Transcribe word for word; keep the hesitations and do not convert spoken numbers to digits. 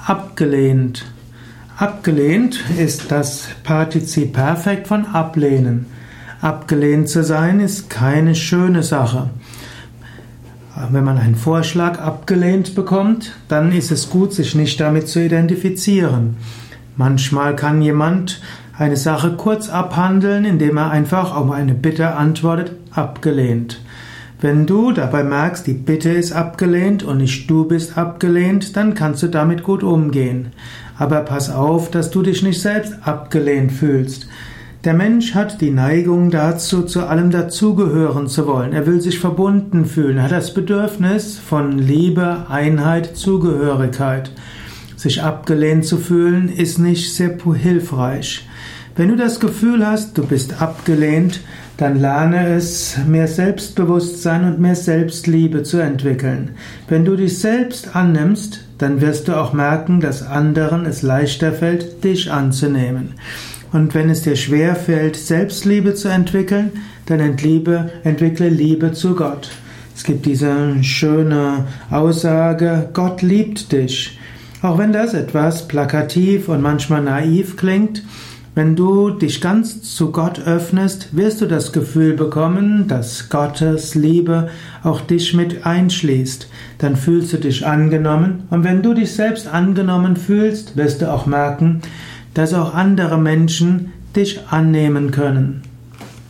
Abgelehnt. Abgelehnt ist das Partizip Perfekt von ablehnen. Abgelehnt zu sein ist keine schöne Sache. Wenn man einen Vorschlag abgelehnt bekommt, dann ist es gut, sich nicht damit zu identifizieren. Manchmal kann jemand eine Sache kurz abhandeln, indem er einfach auf eine Bitte antwortet, abgelehnt. Wenn du dabei merkst, die Bitte ist abgelehnt und nicht du bist abgelehnt, dann kannst du damit gut umgehen. Aber pass auf, dass du dich nicht selbst abgelehnt fühlst. Der Mensch hat die Neigung dazu, zu allem dazugehören zu wollen. Er will sich verbunden fühlen, er hat das Bedürfnis von Liebe, Einheit, Zugehörigkeit. Sich abgelehnt zu fühlen, ist nicht sehr hilfreich. Wenn du das Gefühl hast, du bist abgelehnt, dann lerne es, mehr Selbstbewusstsein und mehr Selbstliebe zu entwickeln. Wenn du dich selbst annimmst, dann wirst du auch merken, dass anderen es leichter fällt, dich anzunehmen. Und wenn es dir schwer fällt, Selbstliebe zu entwickeln, dann entliebe, entwickle Liebe zu Gott. Es gibt diese schöne Aussage, Gott liebt dich. Auch wenn das etwas plakativ und manchmal naiv klingt, wenn du dich ganz zu Gott öffnest, wirst du das Gefühl bekommen, dass Gottes Liebe auch dich mit einschließt. Dann fühlst du dich angenommen und wenn du dich selbst angenommen fühlst, wirst du auch merken, dass auch andere Menschen dich annehmen können.